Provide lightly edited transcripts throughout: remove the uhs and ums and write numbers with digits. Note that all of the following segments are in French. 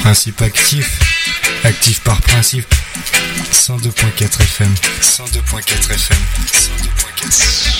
principe actif. Actif par principe. 102.4 FM. 102.4 FM. 102.4 FM.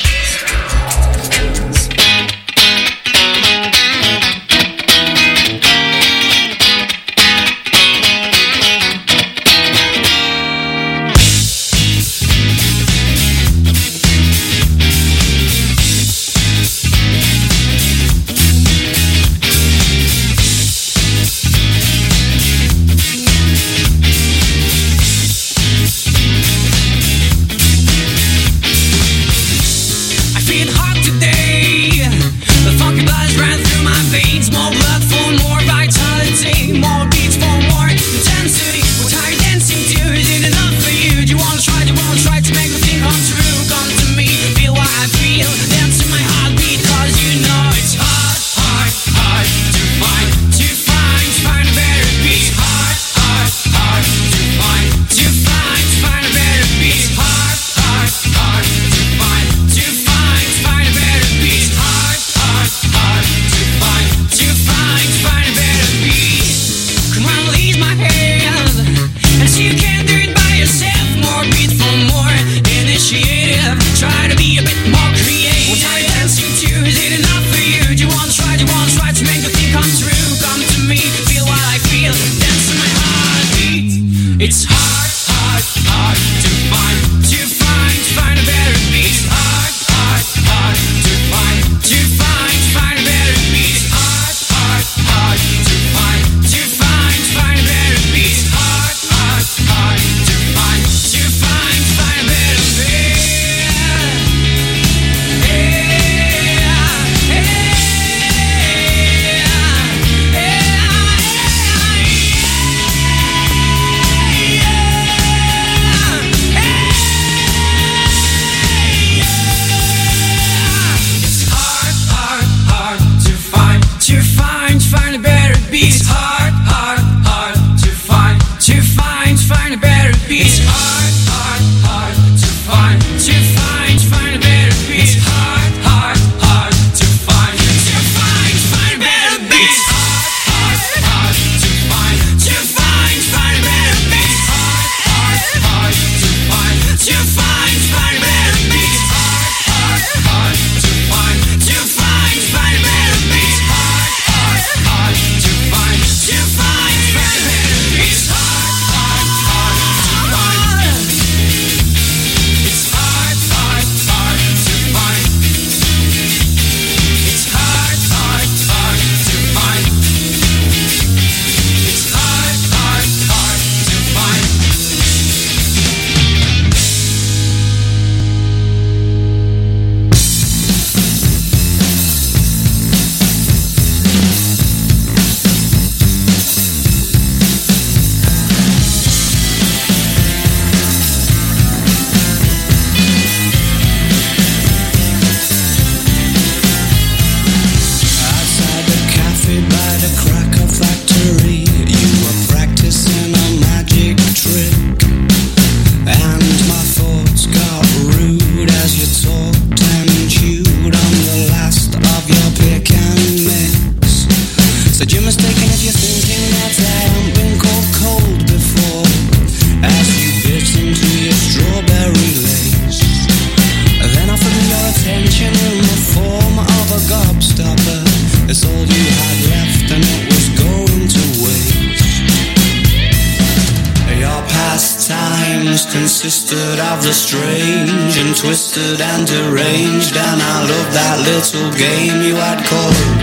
Consisted of the strange and twisted and deranged, and I loved that little game you had called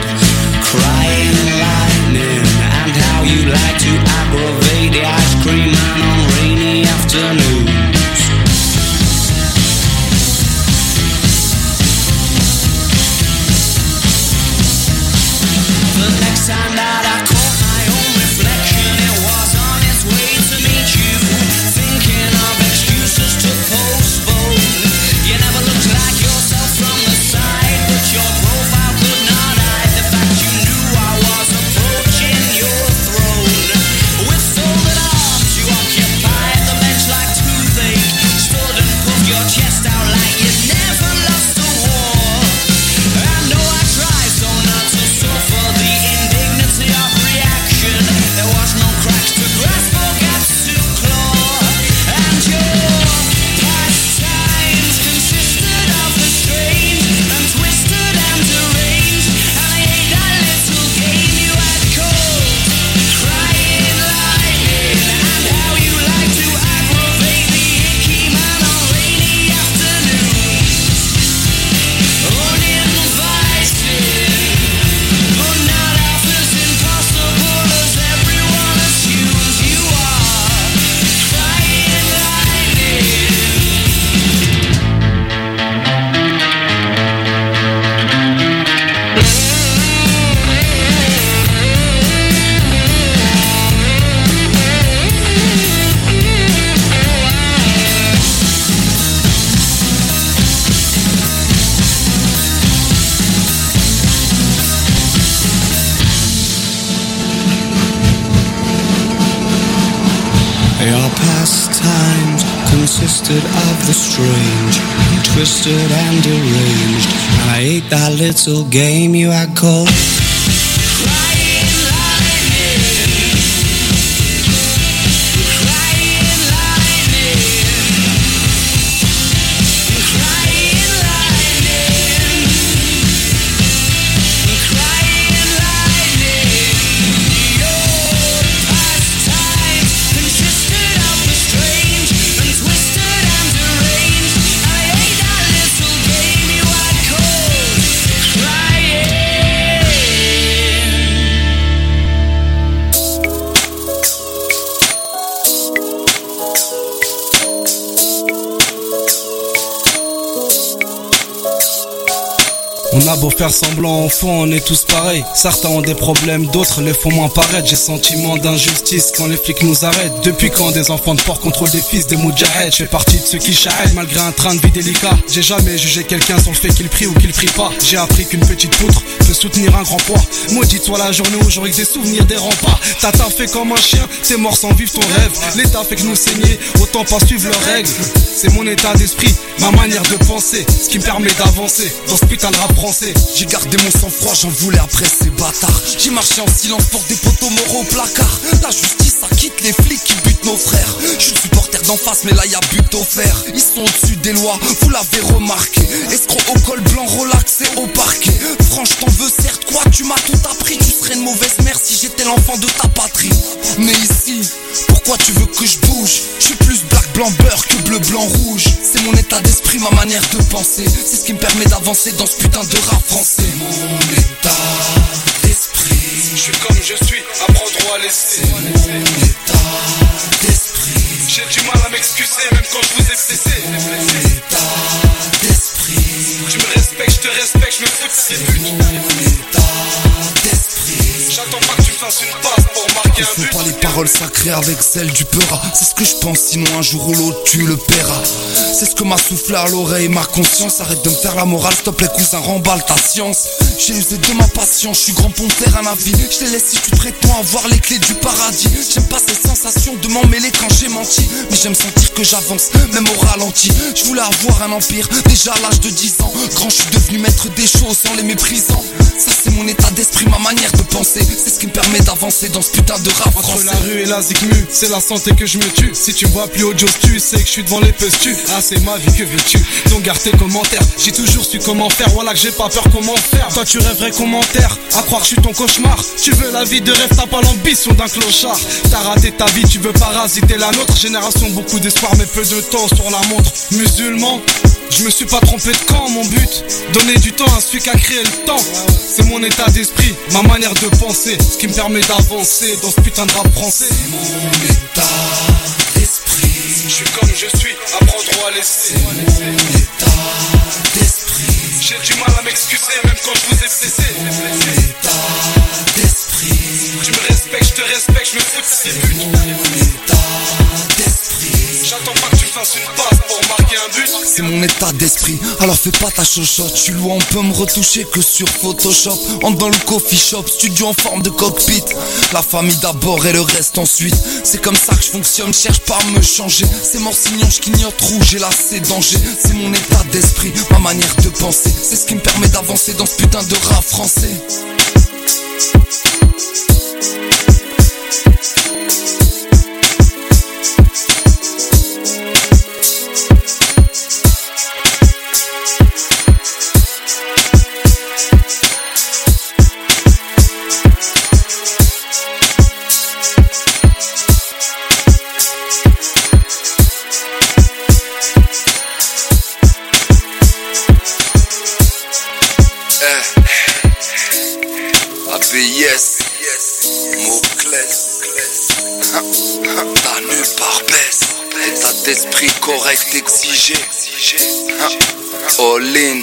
Crying Lightning, and how you like to aggravate the ice cream man on rainy afternoons. The next time that I caught my own reflection, it was on its way to meet you, thinking of excuses to postpone. You never looked like yourself from the side, but your profile could not hide the fact you knew I was approaching your throne. With folded arms you occupied the bench like toothache, stood and puffed your chest out like you'd never lost a war. I know I tried so not to suffer the indignity consisted of the strange, twisted and deranged. And I ate that little game you had called Crying Lightning. Crying Lightning. Crying Lightning. Crying Lightning. Your pastimes consisted of the strange and twisted and deranged. I ate that little game you had called Crying. On a beau faire semblant, au fond on est tous pareils. Certains ont des problèmes, d'autres les font moins paraître. J'ai sentiment d'injustice quand les flics nous arrêtent. Depuis quand des enfants de porc contrôlent des fils des moudjahed? Je fais partie de ceux qui charrêtent malgré un train de vie délicat. J'ai jamais jugé quelqu'un sur le fait qu'il prie ou qu'il prie pas. J'ai appris qu'une petite poutre peut soutenir un grand poids. Maudite soit la journée où j'aurai que des souvenirs des remparts. T'as taffé comme un chien, t'es mort sans vivre ton rêve. L'État fait que nous saigner, autant pas suivre leurs règles. C'est mon état d'esprit, ma manière de penser, ce qui me permet d'avancer dans ce putain de rap français. J'ai gardé mon sang-froid, j'en voulais après ces bâtards. J'ai marché en silence pour des poteaux moraux au placard. La justice, ça quitte les flics qui butent nos frères. Je suis supporter d'en face, mais là y'a but offert. Ils sont au-dessus des lois, vous l'avez remarqué. Escroc au col blanc, relaxé au parquet. Franche, t'en veux certes, quoi, tu m'as tout appris. Tu serais une mauvaise mère si j'étais l'enfant de ta patrie. Mais ici, pourquoi tu veux que je bouge? Je suis plus black, blanc, beurre que bleu, blanc, rouge. C'est mon état d'esprit, ma manière de penser. C'est ce qui me permet d'avancer dans ce putain de rap français. Mon état d'esprit. Je suis comme je suis, apprendre à laisser. Mon état d'esprit. J'ai du mal à m'excuser même quand je vous ai blessé. Mon état d'esprit. Tu me respectes, je te respecte, je me fous de ces buts. Mon état d'esprit. J'attends pas que tu me fasses une passe pour marquer un Fais but. pas les paroles sacrées avec celles du peura. C'est ce que je pense, sinon un jour ou l'autre tu le paieras. C'est ce que m'a soufflé à l'oreille ma conscience. Arrête de me faire la morale, stop les cousins, remballe ta science. J'ai usé de ma patience, je suis grand pour me faire un avis. Je te laisse si tu prétends avoir les clés du paradis. J'aime pas ces sensations de m'emmêler quand j'ai menti. Mais j'aime sentir que j'avance, même au ralenti. Je voulais avoir un empire, déjà à l'âge de 10 ans. Grand, je suis devenu maître des choses en les méprisant. Ça c'est mon état d'esprit, ma manière de penser. C'est ce qui me permet d'avancer dans ce putain de rap français. Entre la rue et la zikmu, c'est la santé que je me tue. Si tu me vois plus au Joe, tu sais que je suis devant les pestus. Ah c'est ma vie, que veux-tu? Donc garde tes commentaires. J'ai toujours su comment faire, voilà que j'ai pas peur comment faire. Toi tu rêverais commentaire, à croire que je suis ton cauchemar. Tu veux la vie de rêve, t'as pas l'ambition d'un clochard. T'as raté ta vie, tu veux parasiter la nôtre. Génération, beaucoup d'espoir mais peu de temps sur la montre. Musulman, je me suis pas trompé de camp, mon but donner du temps à celui qui a créé le temps. C'est mon état d'esprit, ma manière de penser, ce qui me permet d'avancer dans ce putain de rap français. Mon état d'esprit. Je suis comme je suis, apprendre à laisser. Mon état d'esprit. J'ai du mal à m'excuser même quand je vous ai blessé. Mon état d'esprit. Tu me respectes, je te respecte, je me fous de ces buts. Mon état d'esprit. J'attends pas que tu me fasses une passe pour marquer un but. C'est mon état d'esprit, alors fais pas ta chochotte. Je suis loin, on peut me retoucher que sur Photoshop. Entre dans le coffee shop, studio en forme de cockpit. La famille d'abord et le reste ensuite. C'est comme ça que je fonctionne, cherche pas à me changer. C'est Morsignon, je clignote rouge et là c'est danger. C'est mon état d'esprit, ma manière de penser. C'est ce qui me permet d'avancer dans ce putain de rap français. ABS, mots-clés, t'as nulle part baisse. État d'esprit correct exigé. All in.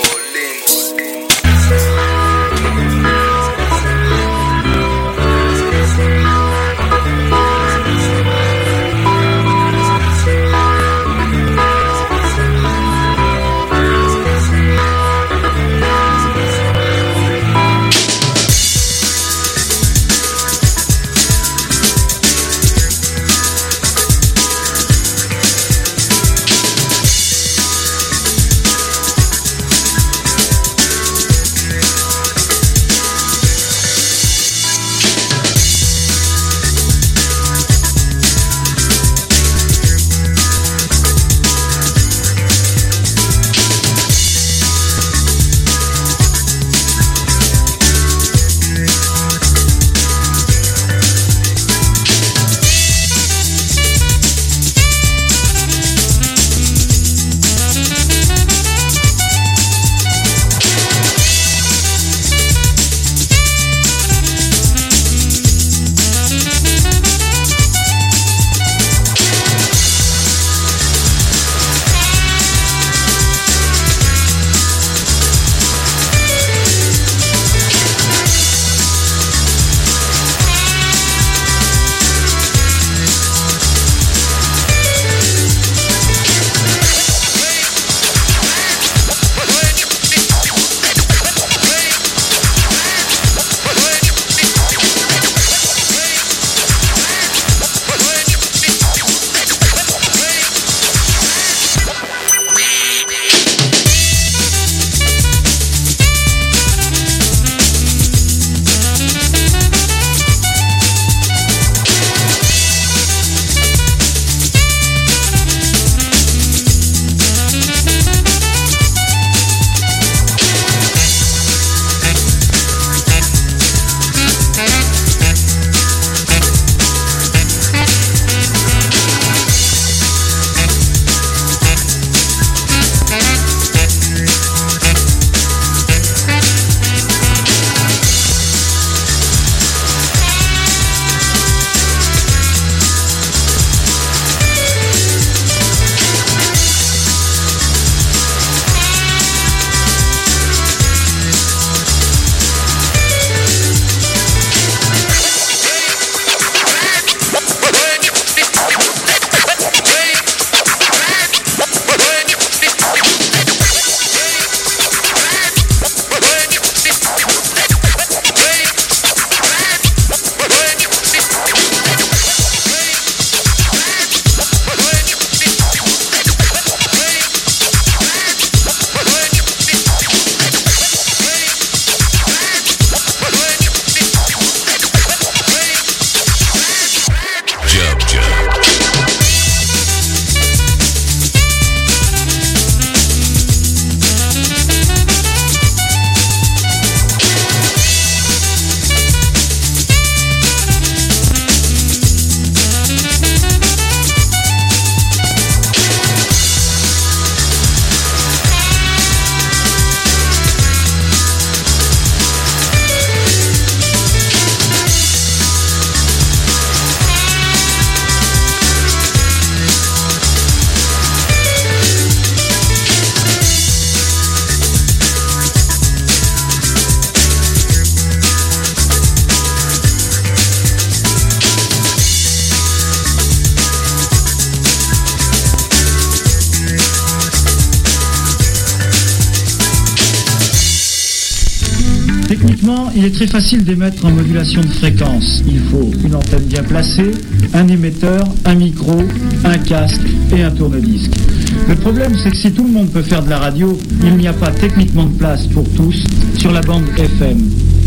Techniquement, il est très facile d'émettre en modulation de fréquence. Il faut une antenne bien placée, un émetteur, un micro, un casque et un tourne-disque. Le problème, c'est que si tout le monde peut faire de la radio, il n'y a pas techniquement de place pour tous sur la bande FM.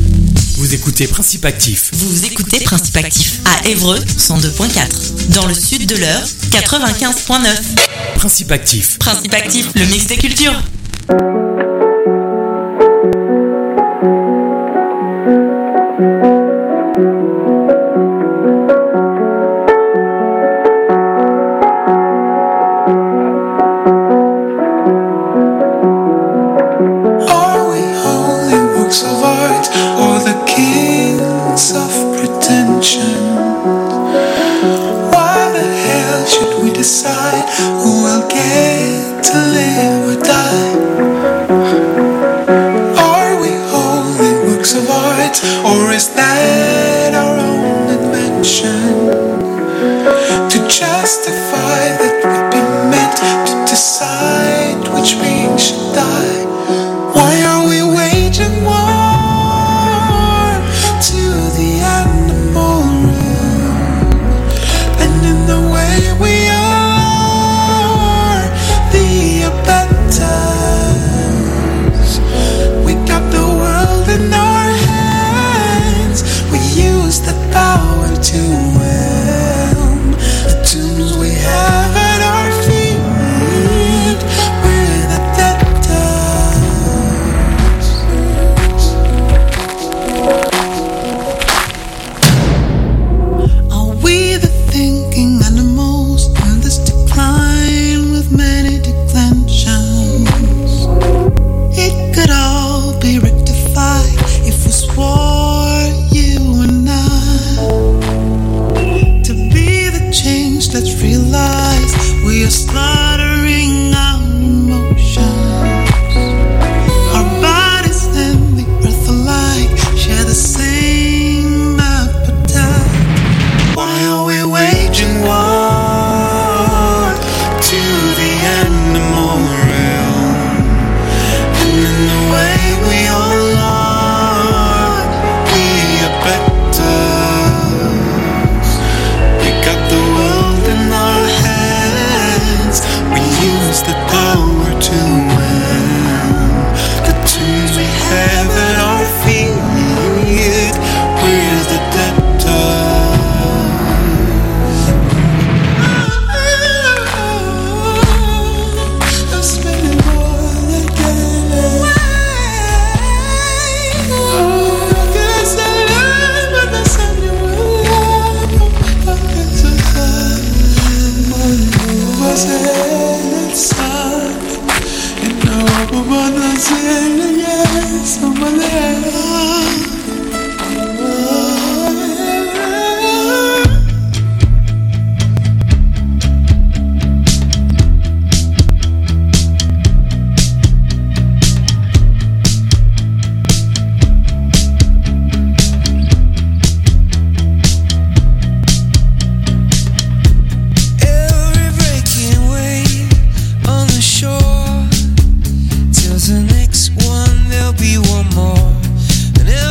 Vous écoutez Principe Actif. Vous écoutez Principe Actif à Évreux 102.4. Dans le sud de l'Eure 95.9. Principe Actif. Principe Actif, le mix des cultures. The next one, there'll be one more. And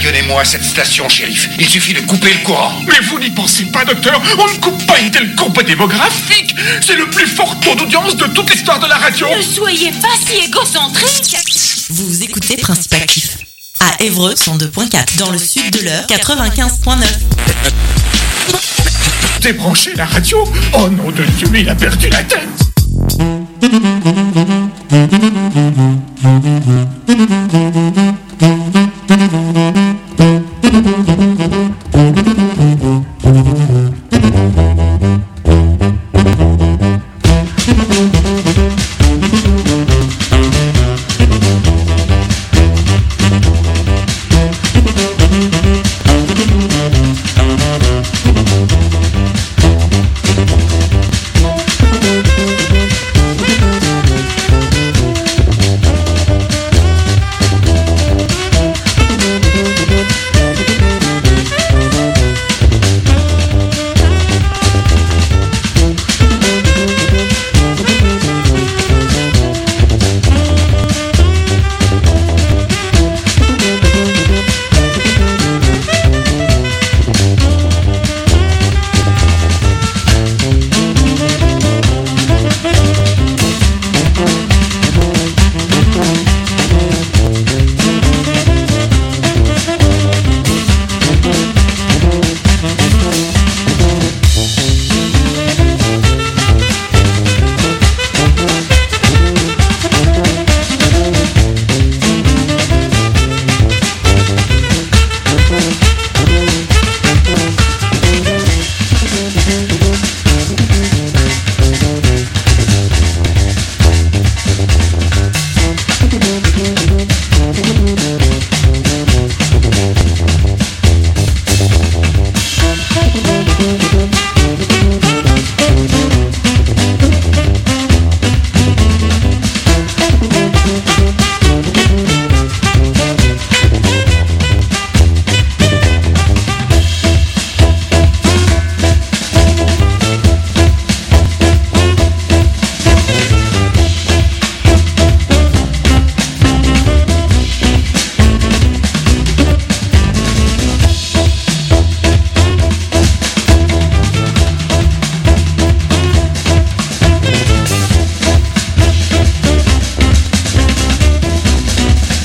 Donnez-moi cette station, shérif. Il suffit de couper le courant. Mais vous n'y pensez pas, docteur. On ne coupe pas une telle courbe démographique. C'est le plus fort taux d'audience de toute l'histoire de la radio. Ne soyez pas si égocentrique. Vous écoutez Principe Actif à Évreux 102.4, dans le sud de l'Eure 95.9. Débranchez la radio. Oh nom de Dieu, il a perdu la tête.